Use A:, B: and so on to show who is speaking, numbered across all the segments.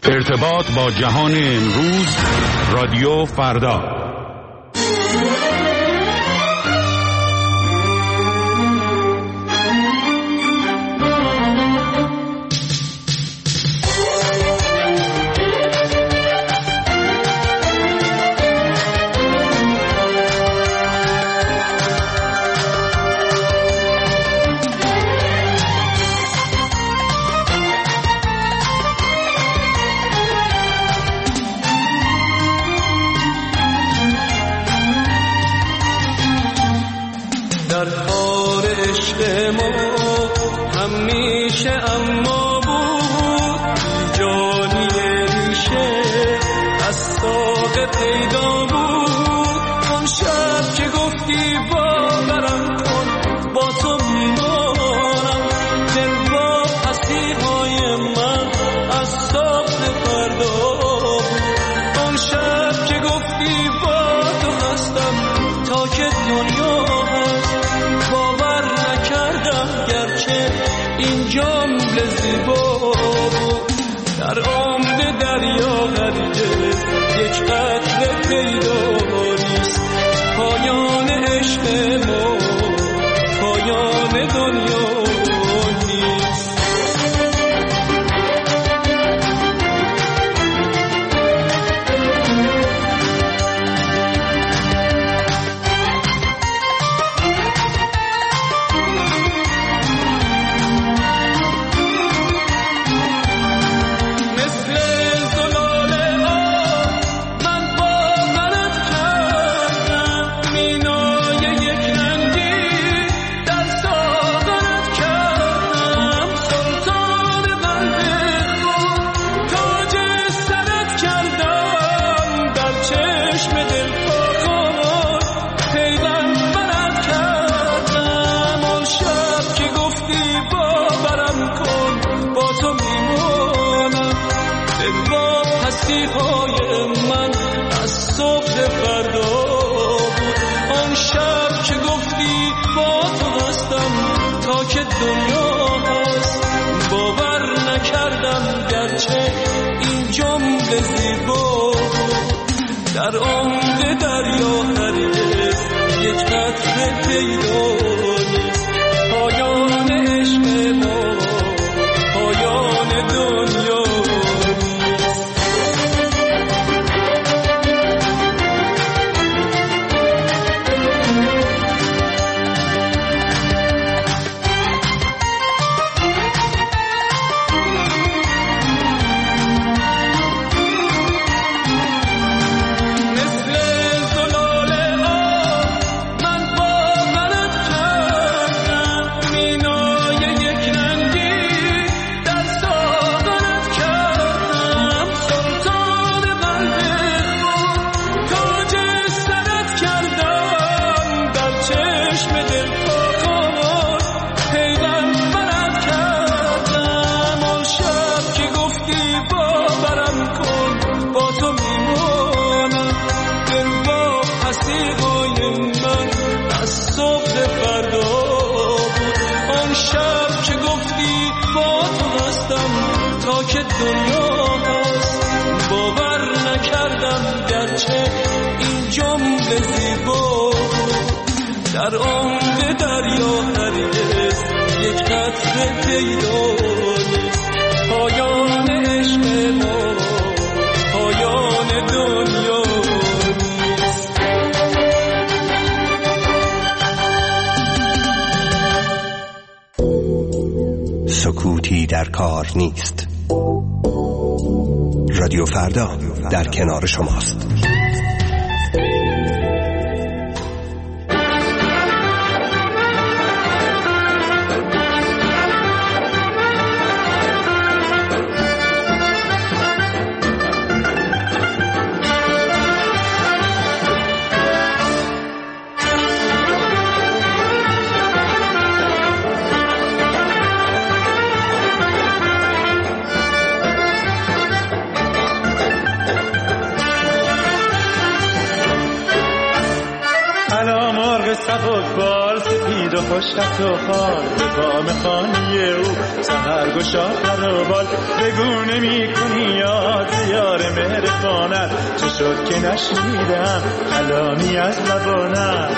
A: ارتباط با جهان امروز، رادیو فردا.
B: سکوتی در کار نیست. رادیو فردا در کنار شماست.
C: خشت و خال به بام خانه او سحر گشا پر و بال بگو نمی کنی یاد یار مهربانت چه شد که نشنیدم کلامی از لبانت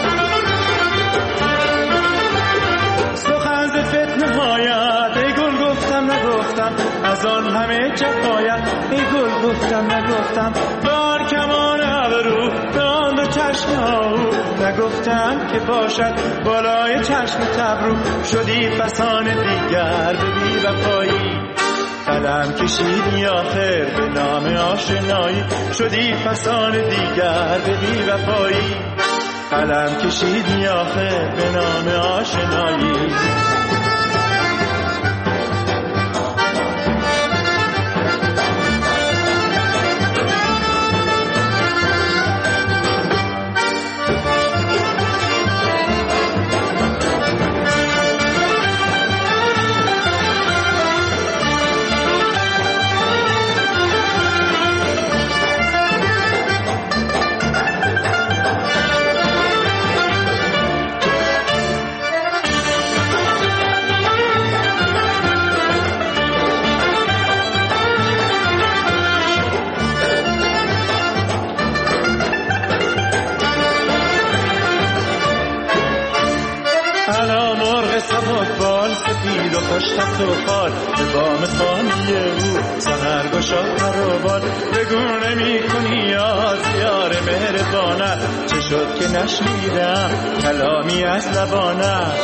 C: سخن ز فتنه هایت ای گل گفتم نگفتم از آن همه جفایت ای گل گفتم نگفتم بار کمان ابرو به آن دو چشم او نگفتم که باشد بالای چشم تبرو شدی فسان دیگر به بی وفایی قدم کشیدی آخر به نام آشنایی شدی فسان دیگر به بی وفایی قدم کشیدی آخر به نام آشنایی خوشت و خال به بام خانه او سحر گشا پر و بال بگو نمی کنی یاد یار مهربانت چه شد که نشنیدم کلامی از لبانت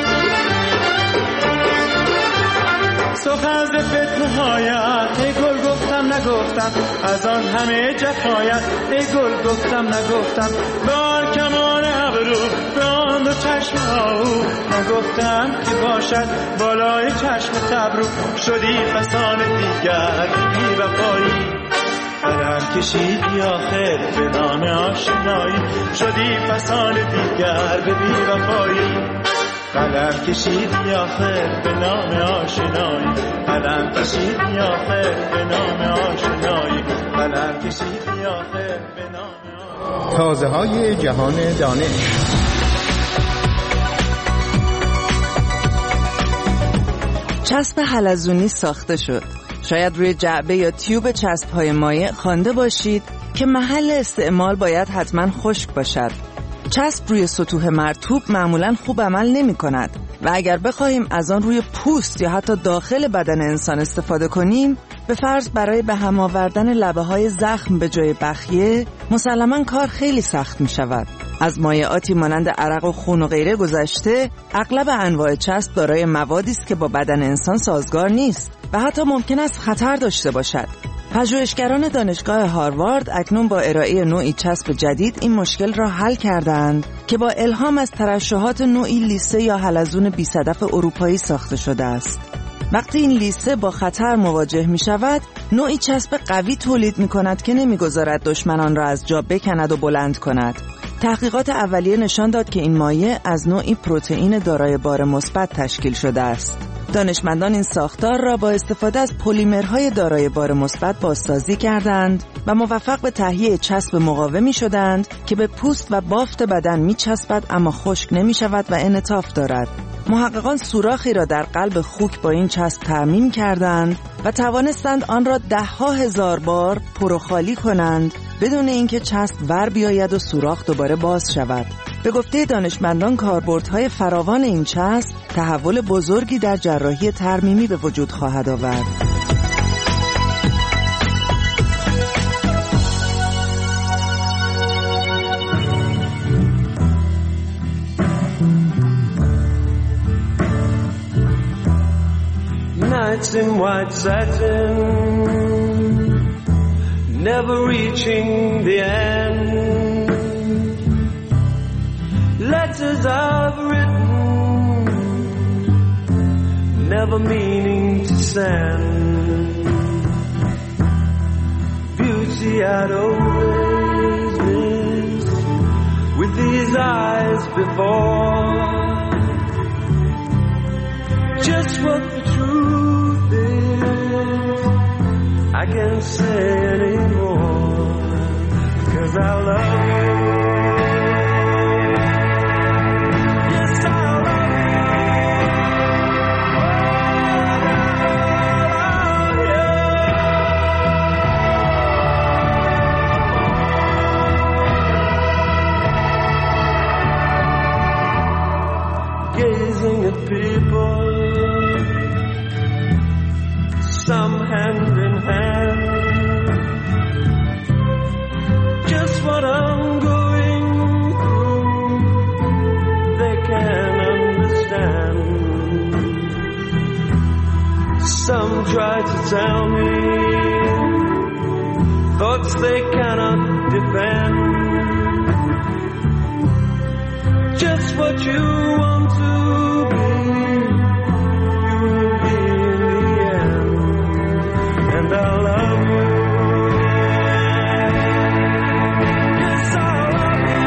C: سخن ز فتنه هایت ای گل گفتم نگفتم از آن همه جفایت ای گل گفتم نگفتم بار کمان ابرو به آن دو چشم او نگفتم که باشد بالای چشم تبرو شدی فسان دیگر بی وفایی قدم کشیدی آخر به نام آشنایی شدی فسان دیگر به بی وفایی قدم کشیدی آخر به نام آشنایی قدم کشیدی آخر به نام آشنایی قدم کشیدی آخر به نام آشنایی
D: تازه های جهان دانش.
E: چسب حلزونی ساخته شد. شاید روی جعبه یا تیوب چسب‌های مایع خوانده باشید که محل استعمال باید حتما خشک باشد. چسب روی سطوح مرطوب معمولاً خوب عمل نمی‌کند و اگر بخواهیم از آن روی پوست یا حتی داخل بدن انسان استفاده کنیم، به فرض برای به هم آوردن لبه‌های زخم به جای بخیه، مسلماً کار خیلی سخت می‌شود. از مایعاتی مانند عرق و خون و غیره گذشته، اغلب انواع چسب دارای موادی است که با بدن انسان سازگار نیست و حتی ممکن است خطر داشته باشد. پژوهشگران دانشگاه هاروارد اکنون با ارائه نوعی چسب جدید این مشکل را حل کردند که با الهام از ترشحات نوعی لیسه یا حلزون بی‌صدف اروپایی ساخته شده است. وقتی این لیسه با خطر مواجه می شود، نوعی چسب قوی تولید می کند که نمی گذارد دشمنان را از جا بکند و بلند کند. تحقیقات اولیه نشان داد که این مایع از نوعی پروتئین دارای بار مثبت تشکیل شده است. دانشمندان این ساختار را با استفاده از پلیمرهای دارای بار مثبت بازسازی کردند و موفق به تهیه چسب مقاومی شدند که به پوست و بافت بدن می‌چسبد اما خشک نمی‌شود و انعطاف دارد. محققان سوراخی را در قلب خوک با این چسب ترمیم کردند و توانستند آن را 10,000 بار پر و خالی کنند بدون اینکه چسب ور بیاید و سوراخ دوباره باز شود. به گفته دانشمندان کاربردهای فراوان این چسب تحول بزرگی در جراحی ترمیمی به وجود خواهد آورد.
F: Nights in white satin, never reaching the end. Letters I've written, never meaning to send. Beauty I'd always missed with these eyes before. Just what the truth is, I can't say anymore, 'cause I love you. Yes, I hand in hand. Just what I'm going through, they can't understand. Some try to tell me thoughts they cannot defend. Just what you want to be, you will be in the end. And I love you. Yes, I love you.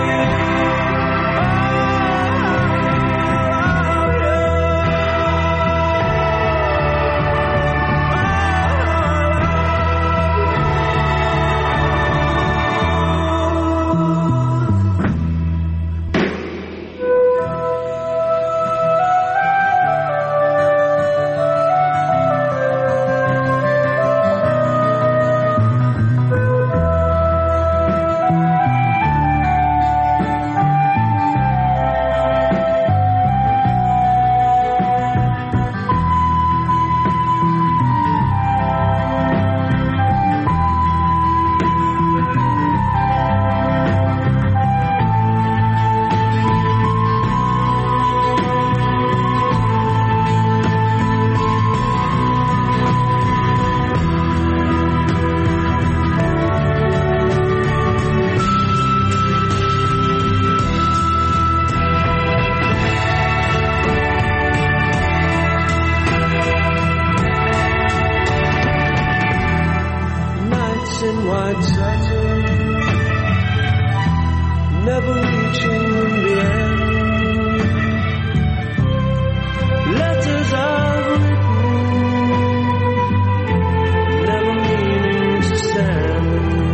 F: Never reaching the end. Letters I've written, never meaning to send.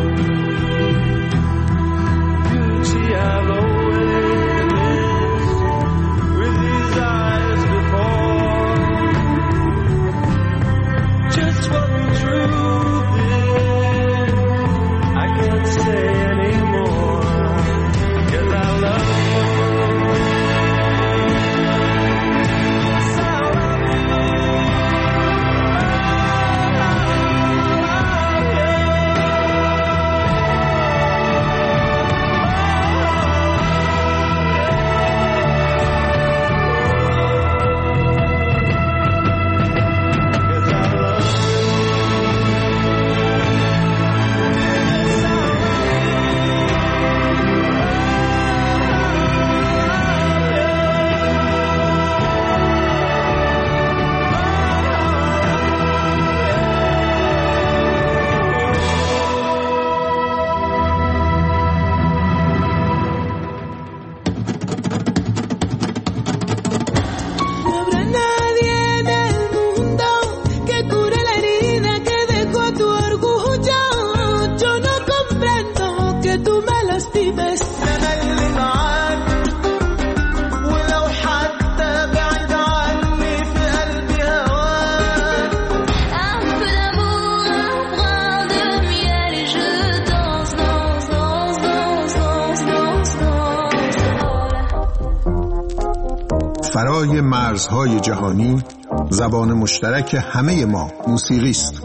F: Beauty I've always missed with these eyes before. Just what the truth is, I can't say anymore.
D: فرای مرزهای جهانی زبان مشترک همه ما موسیقی است.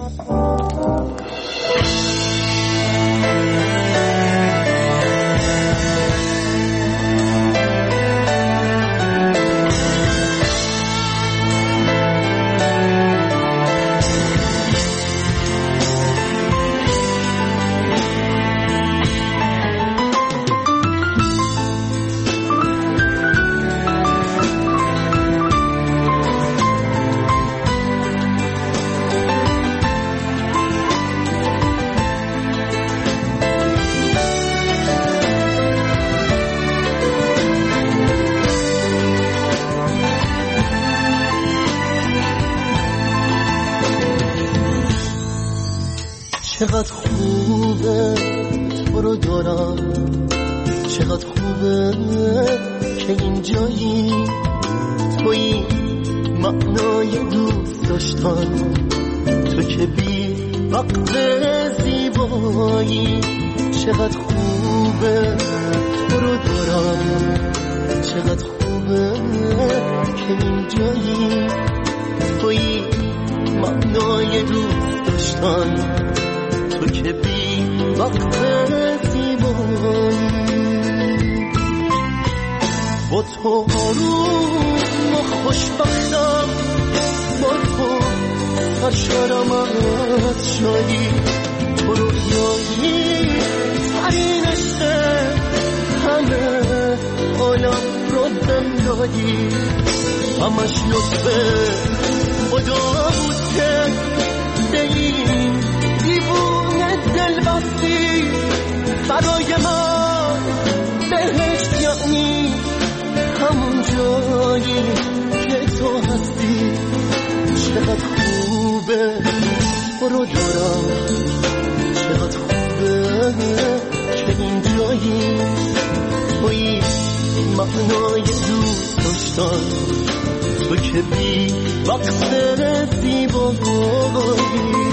G: چقدر خوبه تو رو دارم، چقدر خوبه که اینجایی، توی معنای دوست داشتن، تو که بی وقت زیبایی. چقدر خوبه تو رو دارم، چقدر خوبه که اینجایی، توی معنای دوست داشتن، تو که بی وقت زیبایی. با تو آروم و خوشبختم، با تو سرشارم از شادی، تو رویایی ترین عشق همه عالم رو بهم دادی. همش لطف خدا بود که به این دیوونه دل بستی. برای من بهشت یعنی همون جایی که تو هستی. چقدر خوبه تو رو دارم، چقدر خوبه که این جایی توی معنای دوست داشتن، تو که بی وقت زیبایی.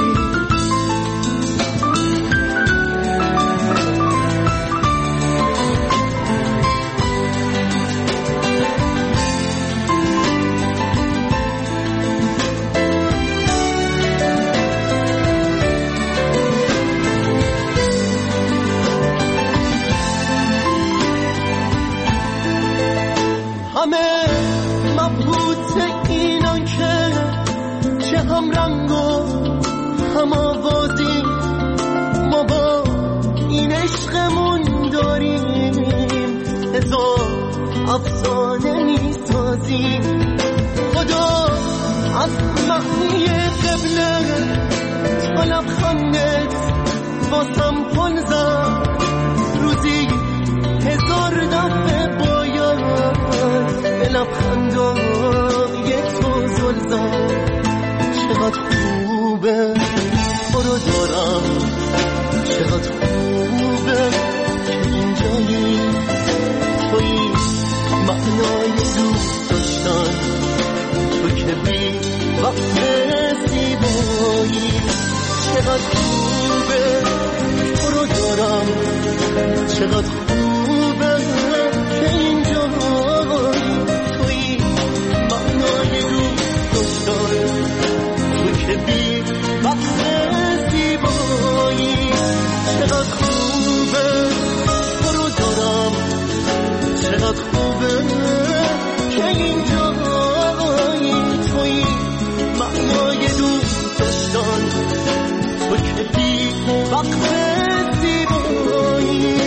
G: همه مبهوت اینان که چه هم رنگ و هم آوازی، ما با این عشقمون داریم هزار افسانه میسازیم. خدا از معنی قبله تا لبخندت واسم پل زد. روزی هزار دفعه باید به لبخندای تو زل زد. چقدر خوبه تو رو دارم، چقدر خوبه که اینجایی توی معنای دوست داشتن، تو که بی وقت زیبایی. چقدر خوبه تو رو دارم، چقدر خوبه که اینجایی توی معنای دوست داشتن، تو که بی وقت زیبایی. چقدر خوبه تو رو دارم، چقدر خوبه که اینجایی توی معنای دوست داشتن، تو که بی وقت زیبایی.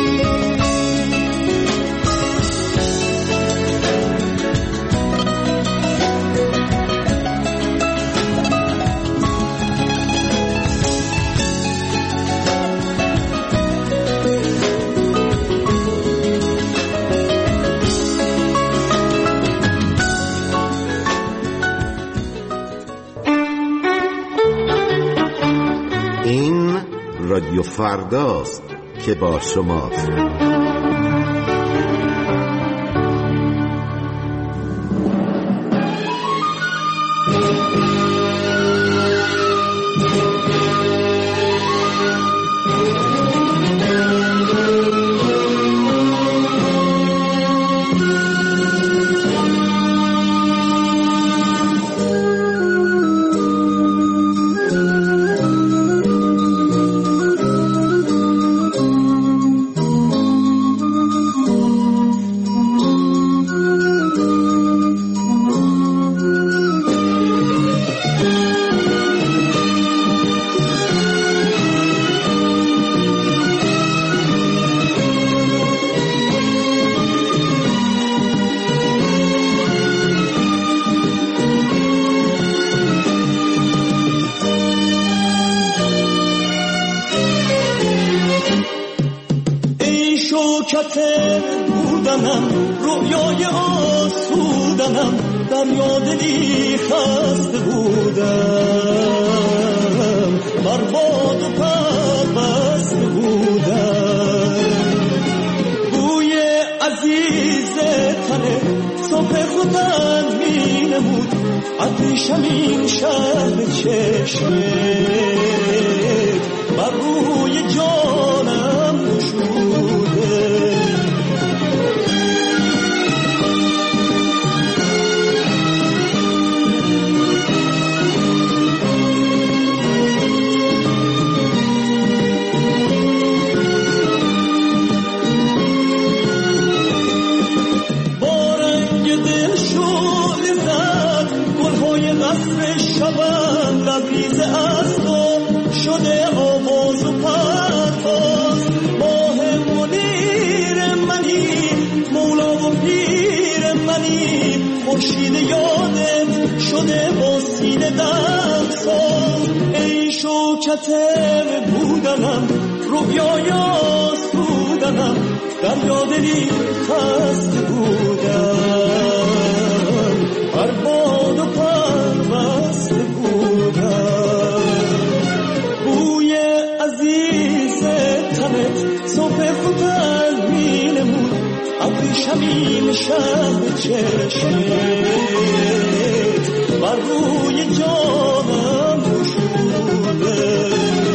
H: این رادیو فرداست که با شماست.
C: بودنم رویای آسودنم در یادی خسته بودم برباد و پربسته بودم بوی عزیز تنه صبح خودم می نمود عطشم این شهر چشمه بر روی جانم نشوده
G: شده آواز و پرواز ماه منیر منی مولا و پیر منی خورشید یادت شده با سینه دمساز ای شوکت بودنم رویای آسودنم در یادلی خسته بودم بر باد و پربسته بودم بوی عزیز تنت صبح فتن می نمود ابریشمین شهر چشمت بر روی جانم گشوده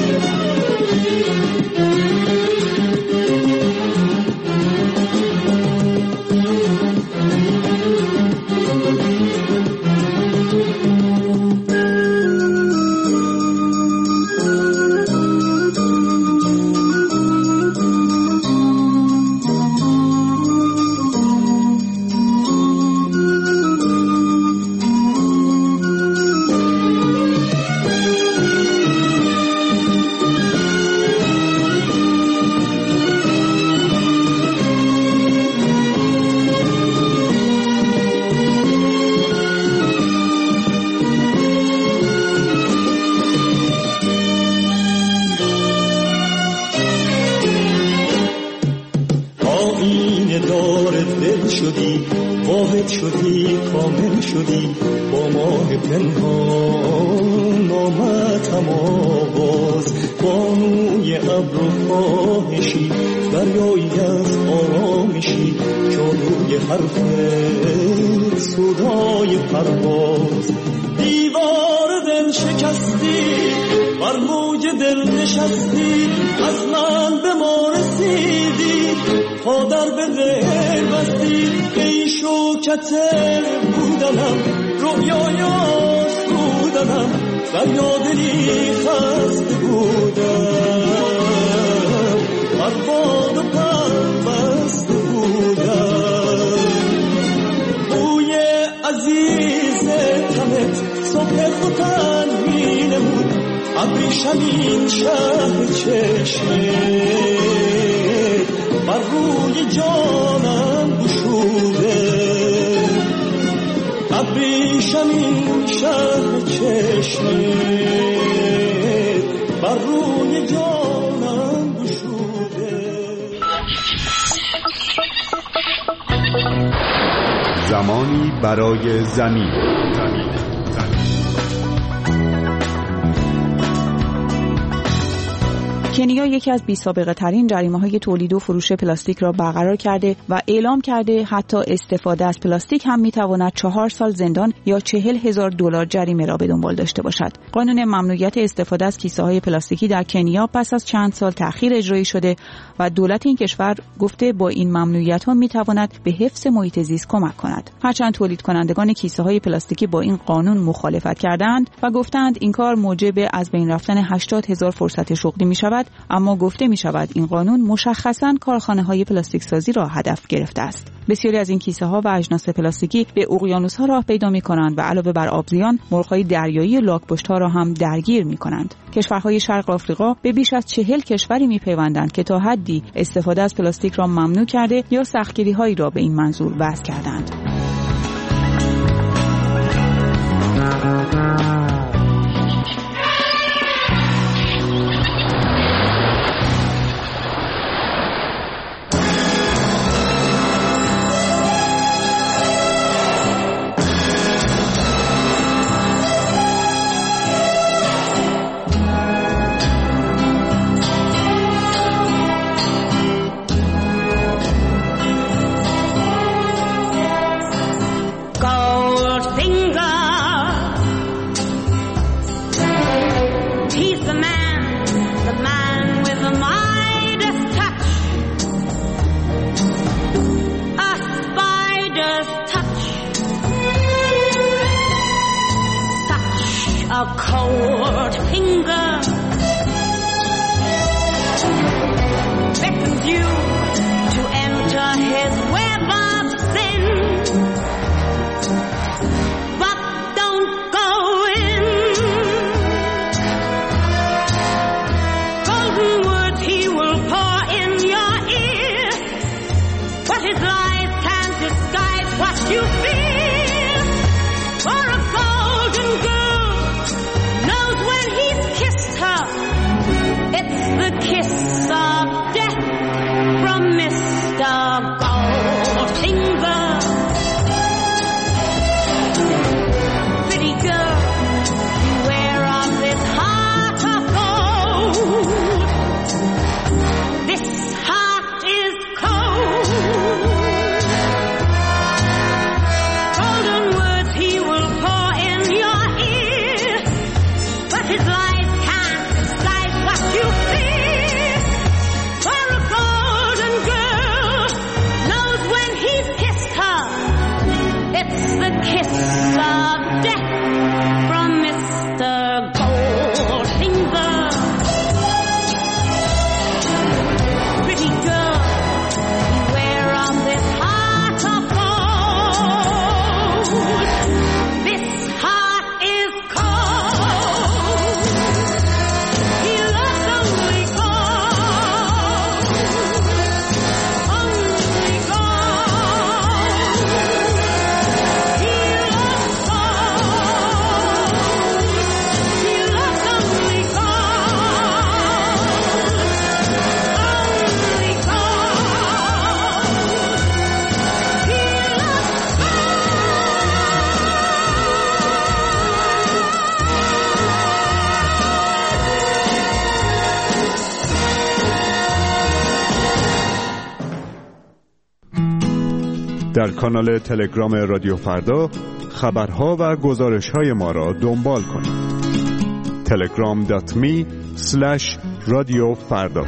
G: شدی واحد شدی کامل شدی با ماه پنهان آمدم آواز بانوی ابر و خواهشی دریایی از آرامشی جادوی حرفت صدای پرواز دیوار دل شکستی بر موج دل نشستی از من به ما رسیدی پا در به غیر بستی ای شوکت بودنم رویای آسودنم در یادلی خسته بودم بر باد و پربسته بودم بوی عزیز تنت صبح فتن می نمود ابریشمین شهر چشمت بر روی جانم گشوده ابریشمین شهر چشمت بر روی جانم گشوده
A: زمانی برای زمین
I: کنیا یکی از بی‌سابقه ترین جریمه‌های تولید و فروش پلاستیک را برقرار کرده و اعلام کرده حتی استفاده از پلاستیک هم می‌تواند 4 سال زندان یا $40,000 جریمه را به دنبال داشته باشد. قانون ممنوعیت استفاده از کیسه‌های پلاستیکی در کنیا پس از چند سال تأخیر اجرایی شده و دولت این کشور گفته با این ممنوعیت‌ها می‌تواند به حفظ محیط زیست کمک کند. هرچند تولید کنندگان کیسه‌های پلاستیکی با این قانون مخالفت کردند و گفتند این کار موجب از بین رفتن 80,000 فرصت شغلی می‌شود، اما گفته می شود این قانون مشخصاً کارخانه‌های پلاستیک سازی را هدف گرفته است. بسیاری از این کیسه‌ها و اجناس پلاستیکی به اقیانوس‌ها راه پیدا می‌کنند و علاوه بر آبزیان، مرغ‌های دریایی و لاک‌پشت‌ها را هم درگیر می‌کنند. کشورهای شرق آفریقا به بیش از 40 کشوری می‌پیوندند که تا حدی استفاده از پلاستیک را ممنوع کرده یا سختگیری‌هایی را به این منظور وضع کردند.
A: در کانال تلگرام رادیو فردا خبرها و گزارش‌های ما را دنبال کنید. telegram.me/رادیوفردا.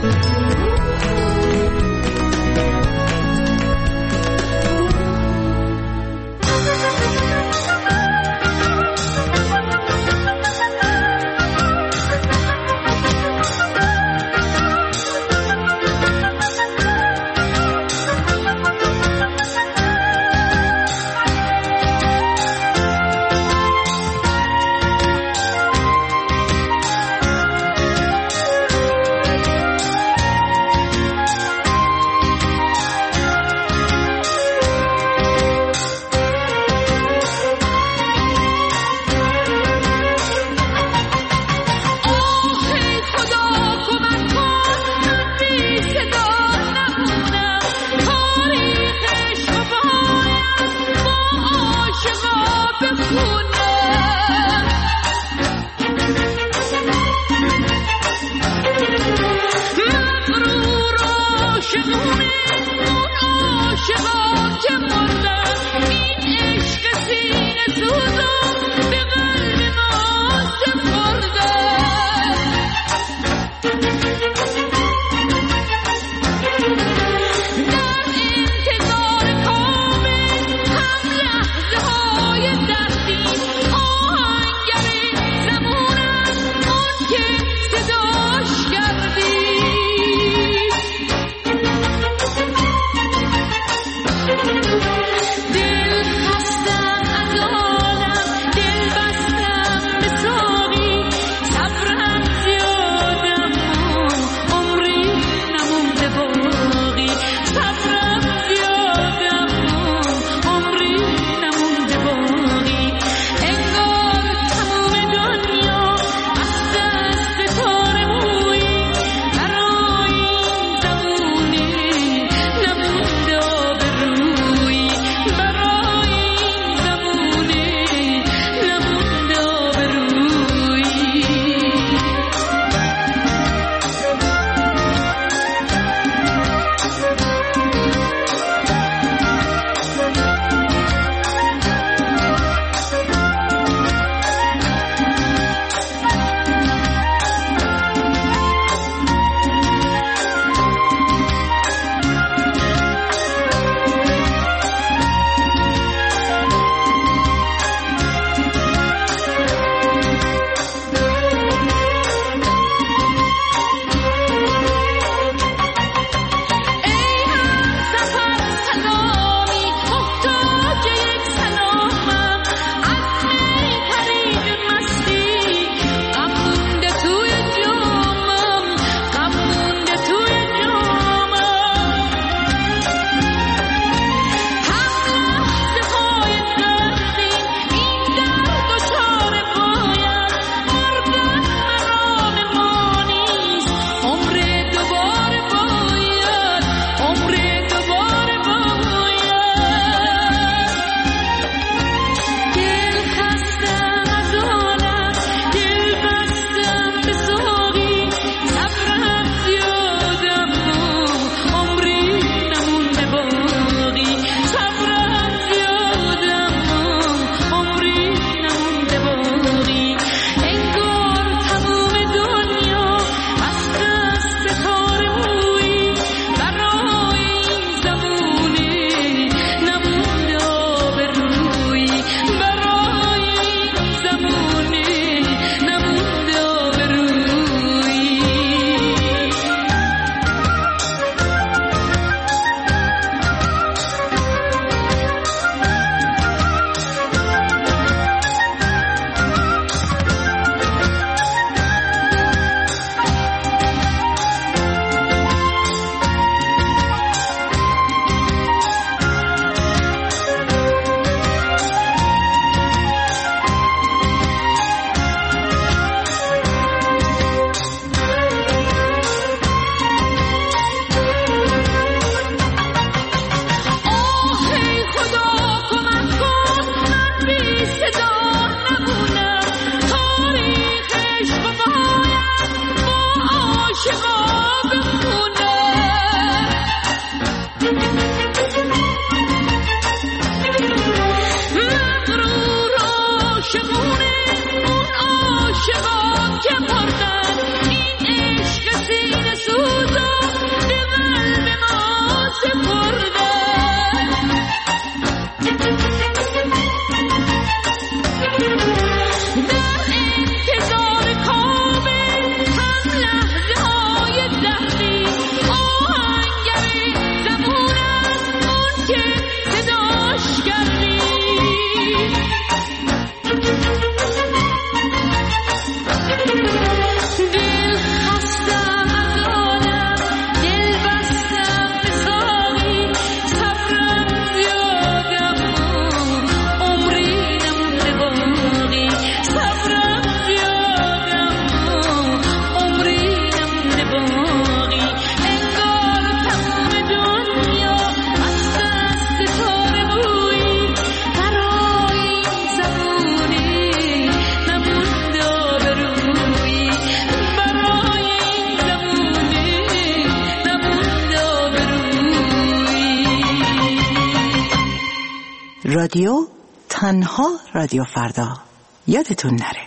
J: رادیو، تنها رادیو فردا. یادتون نره.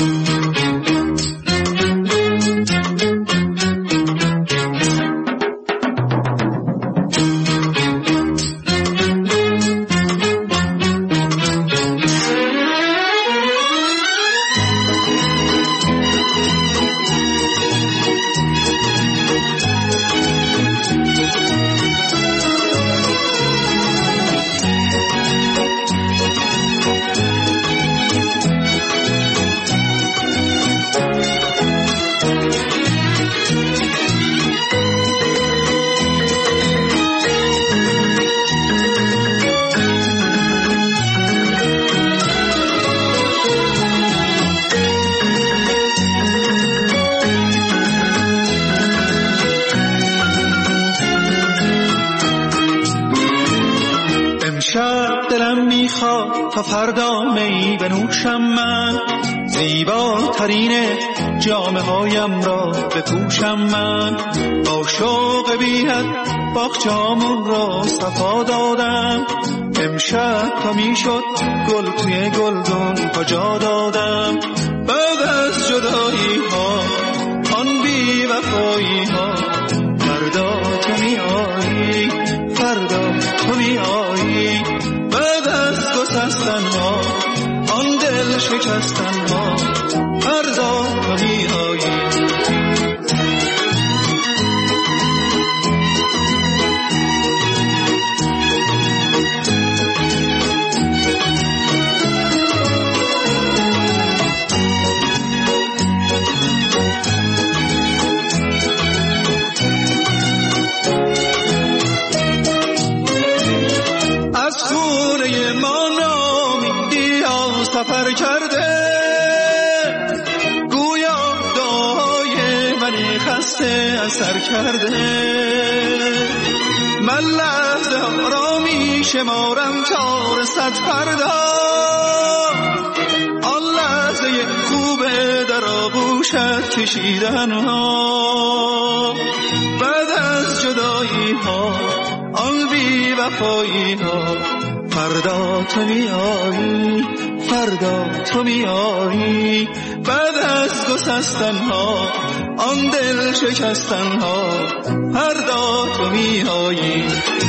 C: تا فردا می بنوشم من، زیباترین جامه هایم را بپوشم من. با شوق بی‌حد باغچه‌هامون را صفا دادم، امشب تا میشد گل توی گلدون ها جا دادم. بعد از جدایی ها آن بی وفایی ها، فردا تو می آیی، فردا تو می آیی. بعد از گسستن ها آن دل شکستن ها، فردا تو می آیی. سفر کرده گویا دعای منی خسته اثر کرده. من لحظه ها را می شمارم تا رسد فردا، آن لحظه خوبه در آغوشت کشیدن ها. بعد از جدایی ها آن بی وفایی ها، فردا تو می آیی، فردا تو می آیی. بعد از گسستن ها آن دل شکستن ها، فردا تو می آیی.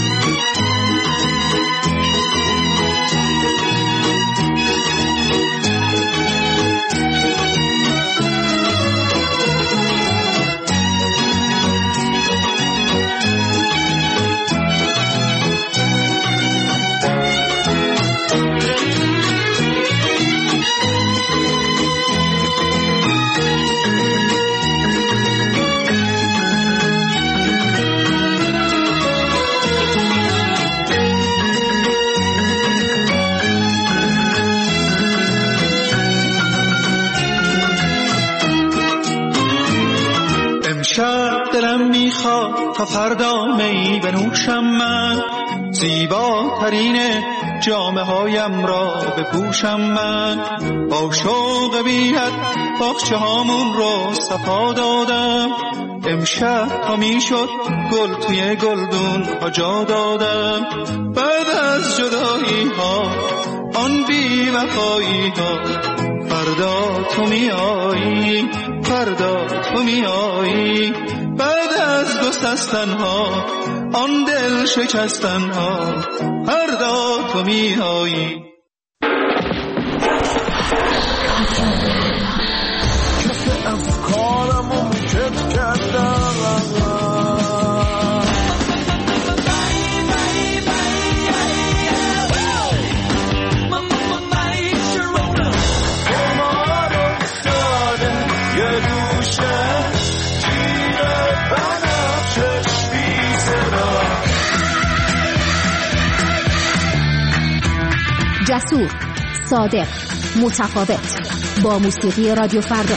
C: شب دلم میخواد تا فردا می بنوشم من، زیباترین جامه هایم را بپوشم من. با شوق بی‌حد باغچه هامون رو صفا دادم، امشب تا میشد گل توی گلدون ها جا دادم. بعد از جدایی ها آن بی وفایی ها، فردا تو می آیی، فردا تو می آیی. بعد از گسستن ها آن دل شکستن ها، فردا تو می آیی.
G: کسی از کارمو کت کردم،
K: جسور، صادق، متفاوت، با موسیقی رادیو فردا.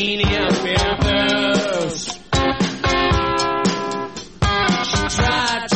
L: Tried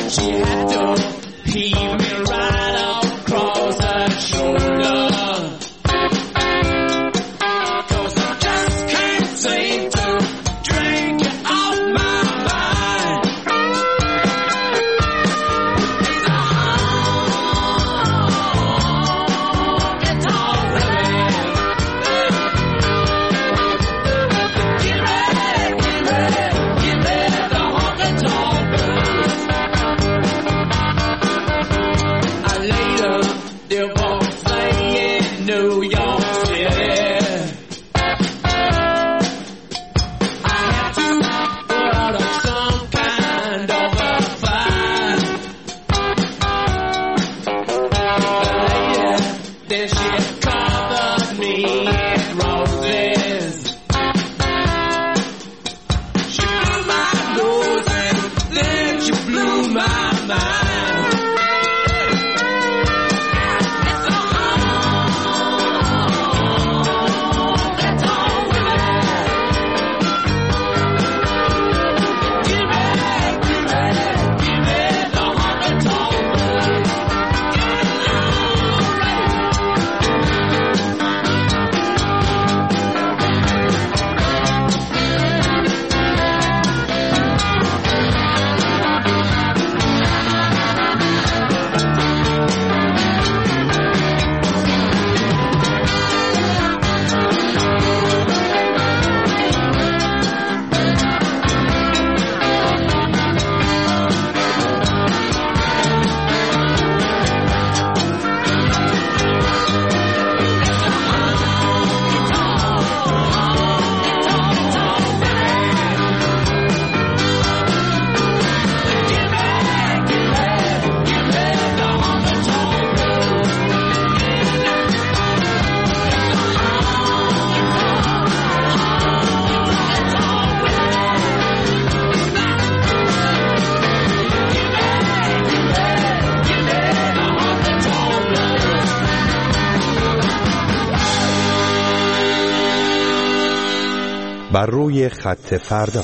B: بر روی خط فردا.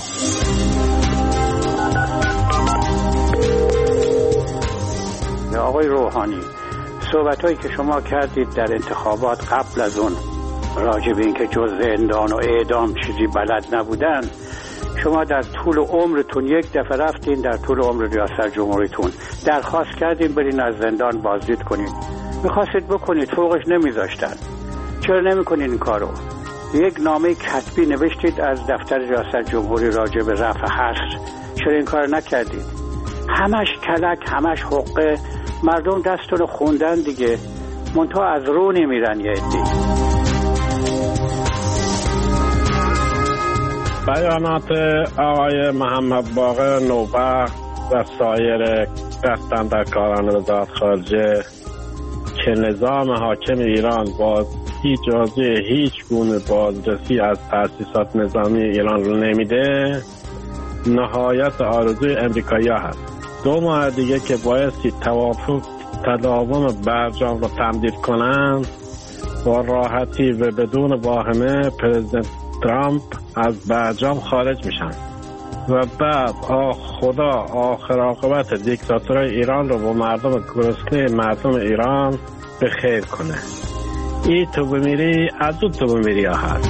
L: آقای روحانی، صحبت‌هایی که شما کردید در انتخابات قبل از اون راجع به اینکه جز زندان و اعدام چیزی بلد نبودن، شما در طول عمرتون یک دفعه رفتین در طول عمر ریاست جمهوریتون درخواست کردین برین از زندان بازدید کنین، میخواستید بکنید، فوقش نمیذاشتن. چرا نمیکنین این کارو؟ یک نامه کتبی نوشتید از دفتر ریاست جمهوری راجع به رفع حبس، چرا این کار نکردید؟ همش کلک، همش حقه، مردم دستون خوندن دیگه، منتها از رو نمیرن یه عده‌ای.
M: بیانات آقای محمد باقر نوبخت و سایر دستاندرکاران وزارت خارجه که نظام حاکم ایران با اجازه هیچ گونه بازرسی از تأسیسات نظامی ایران رو نمیده، نهایت آرزوی امریکایی‌ها هست. 2 ماه دیگه که بایستی تداوم برجام رو تمدید کنن، با راحتی و بدون واهمه پرزیدنت ترامپ از برجام خارج میشن و بعد خدا آخر عاقبت دیکتاتورای ایران رو با مردم گرسنه مردم ایران به خیر کنه. این تو بمیری از اون تو بمیری ها هست.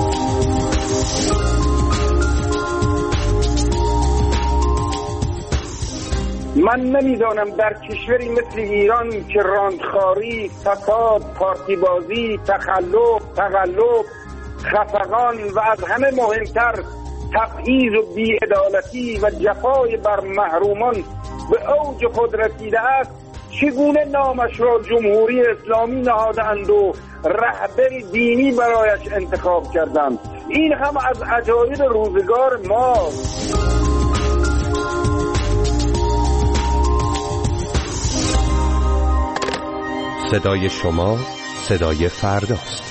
N: من نمیدانم در کشوری مثل ایران که راندخاری، فساد، پارتی بازی، تقلب، خفقان و از همه مهمتر تبعیض و بی‌عدالتی و جفای بر محرومان به اوج خود رسیده است، چگونه نامش را جمهوری اسلامی نهادند و رهبر دینی برایش انتخاب کردند؟ این هم از عجایب روزگار ماست.
B: صدای شما صدای فرداست.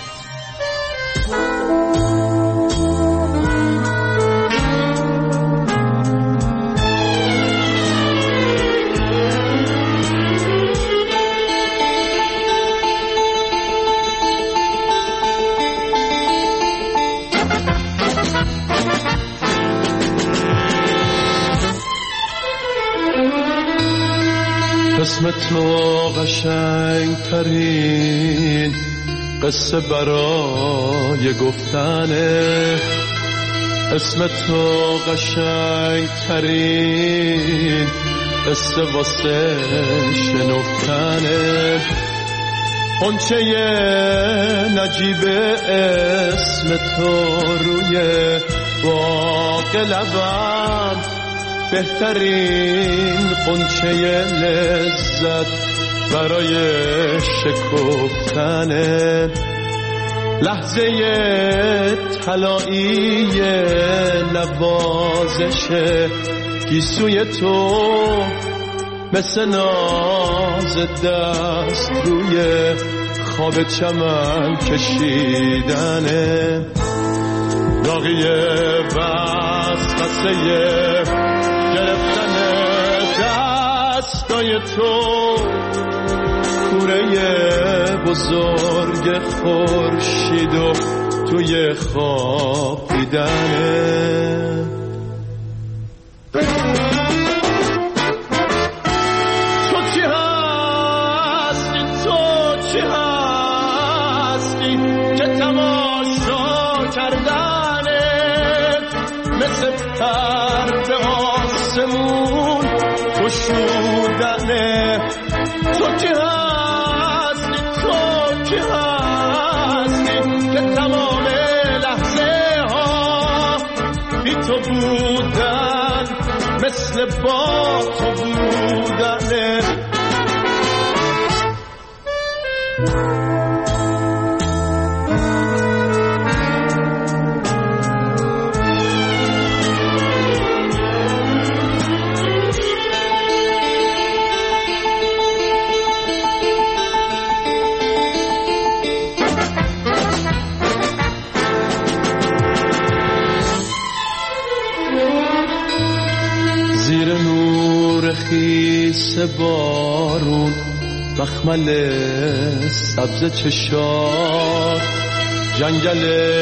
O: اسم تو قشنگ ترین قصه برای گفتنه، اسم تو قشنگ ترین قصه واسه شنفتنه. قنچه نجیب اسم تو روی باغ لبم، بهترین قنچه لذت برای شکفتنه. لحظه طلایی نوازش گیسوی تو، مثل ناز دست روی خواب چمن کشیدنه. داغی بس قصه گرفتن دستای تو، کوره بزرگ خورشید و توی خواب دیدنه. تو چی هستی، تو چی هستی که تماشا کردنت مثل پر به آسمون گشودنه. تو چی هستی، تو چی هستی که تمام لحظه ها بی تو بودن مثل با تو بودنه. زیر نور خیس بارون مخمل سبز چشات، جنگل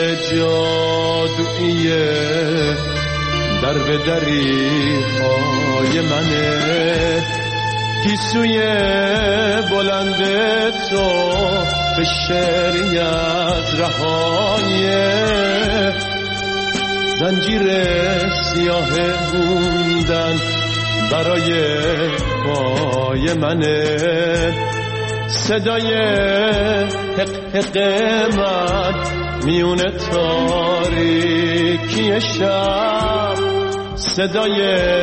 O: جادویی در به دری های منه. گیسوی بلند تو به شعری از رهایه، زنجیر سیاه موندن برای پای منه. صدای حق حق من میون تاریکی شب، صدای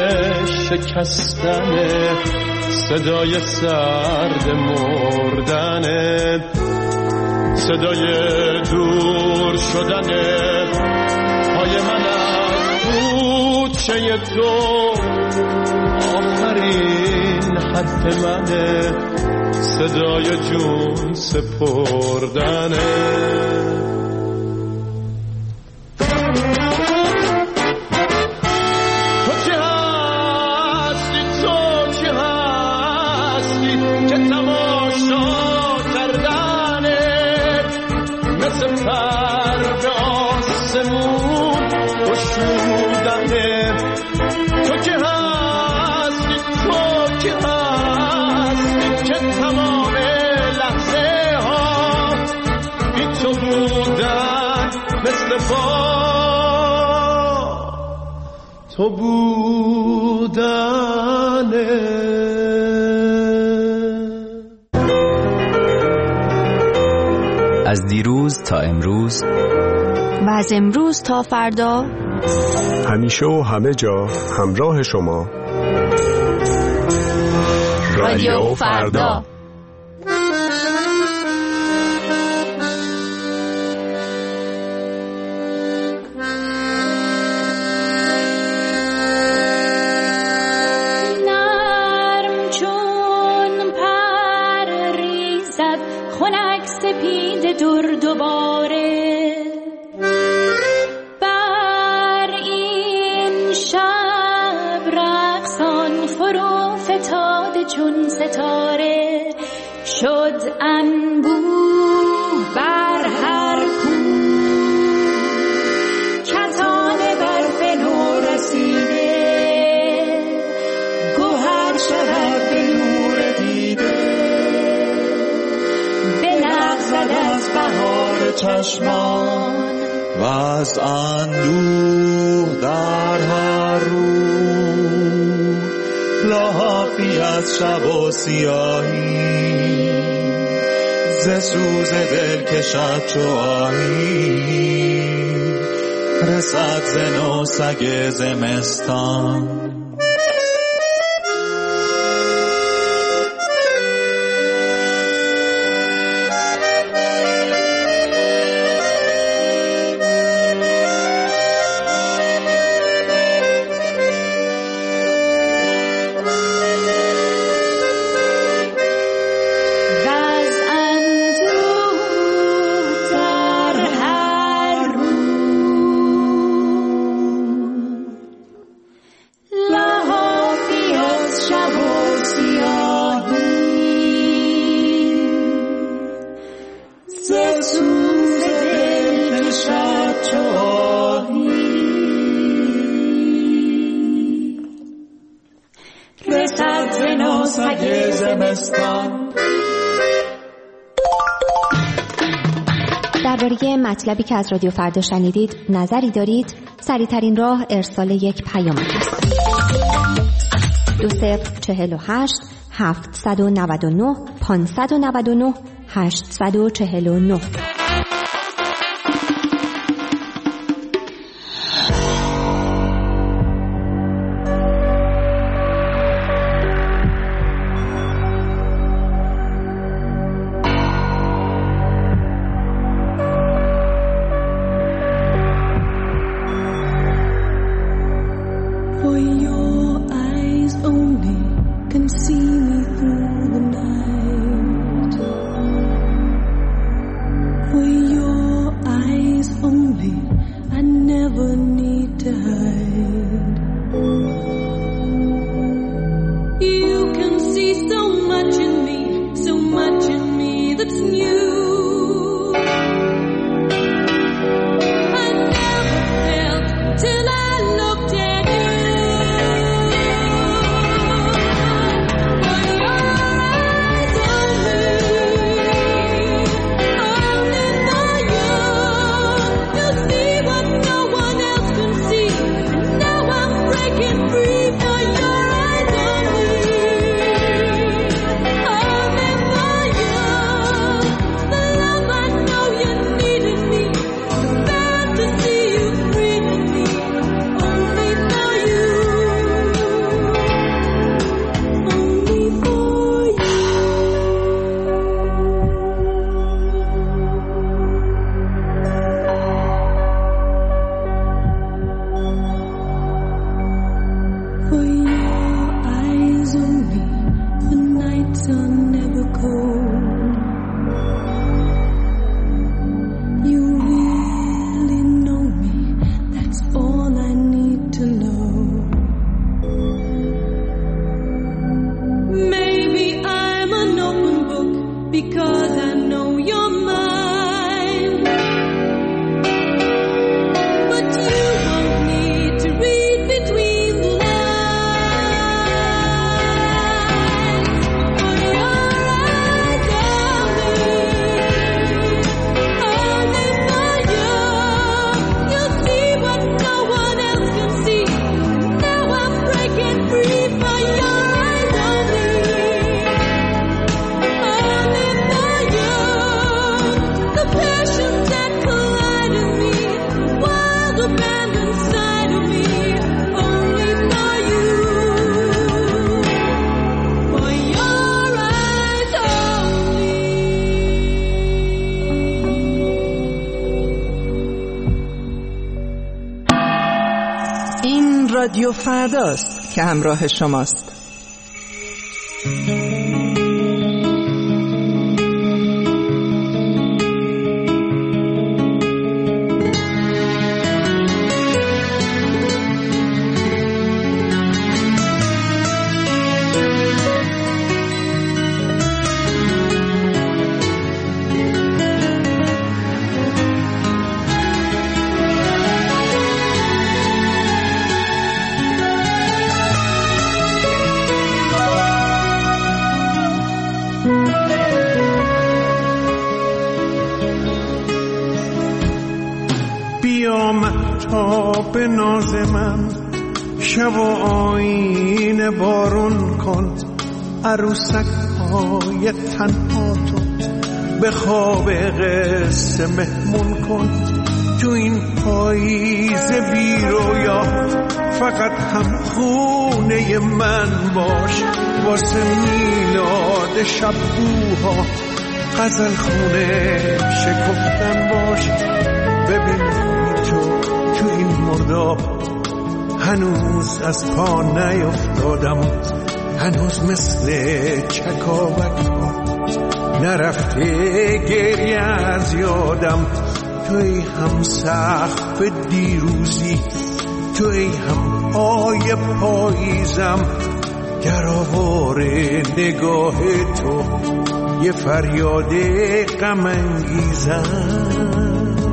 O: شکستنه، صدای سرد مردنه، صدای دور شدنه پای من از کوچه تو. آخرین حرف منه، صدای جون سپردنه. تو چی هستی، تو چی هستی که تماشا کردنت مثل پر به آسمون گشودنه. تو چی هستی، تو چی هستی که تمام لحظه ها بی تو بودن مثل با تو بودنه.
P: از دیروز تا امروز
K: و از امروز تا فردا،
A: همیشه و همه جا همراه شما،
K: رادیو فردا.
Q: نرم چون پر ریزد خنک سپید دور دوباره، بر این شب رقصان فرو فتاده چون ستاره. شد انبوه بر هر کو، کتان برف نو رسیده، گوهر شود به نور
R: چشمان و از اندوه در هر رو، لاحقی از شب و سیاهی، ز سوز دل کشد چو آهی، رسد ز نو سگ زمستان.
K: درباره مطلبی که از رادیو فردا شنیدید نظری دارید؟ سریع‌ترین راه ارسال یک پیامک است. 2048 799 599 849.
E: رادیو فرداست که همراه شماست.
O: به ناز من، شب و آینه بارون کن، عروسک های تنها تو به خواب قصه مهمون کن. تو این پاییز بی رویا فقط هم خونه من باش، واسه میلاد شبوها غزل خونه شکفتن باش. ببین تو این مرداب هنوز از پا نیفتادم، هنوز مثل چکاوک ها نرفته گریه از یادم. توی هم سقف دیروزی، توی هم پای پاییزم، گرآوار نگاه تو یه فریاد غم انگیزم.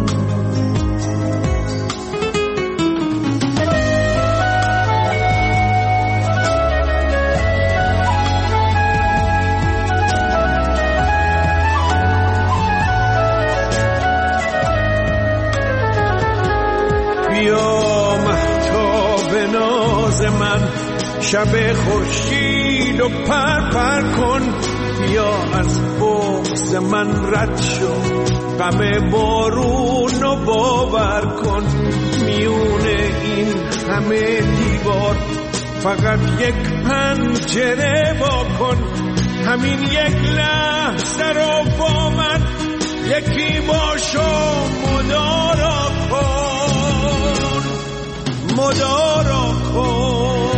O: شب خورشید و پر کن، بیا از بغض من رد شو، غم بارون و باور کن. میون این همه دیوار فقط یک پنجره وا کن، همین یک لحظه رو با من یکی باشو مدارا کن، مدارا کن،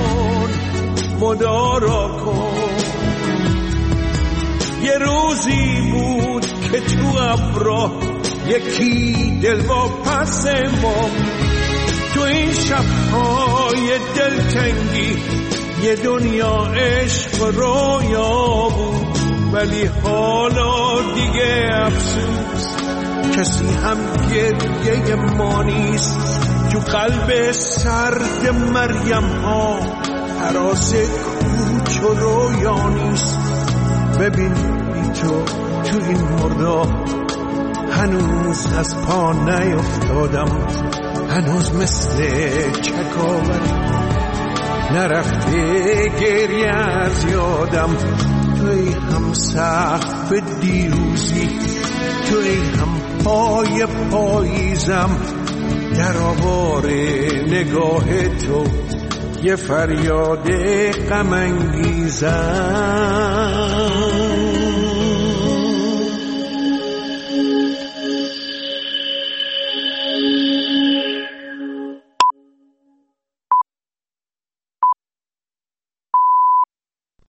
O: مدارا کن. یه روزی بود که تو ابرا یکی دل واپس ما، تو این شب‌های دلتنگی یه دنیا عشق و رویا بود. ولی حالا دیگه افسوس کسی هم گریه ما نیست، تو قلب سرد مریم ها حراس کوچ و رویا نیست. ببین تو این مردا هنوز از پا نیفتادم، هنوز مثل چکاوک نرفته گریه از یادم. توی هم سقف دیروزی، توی هم پای پاییزم، گرآوار نگاه تو یه فریاد غم انگیزم.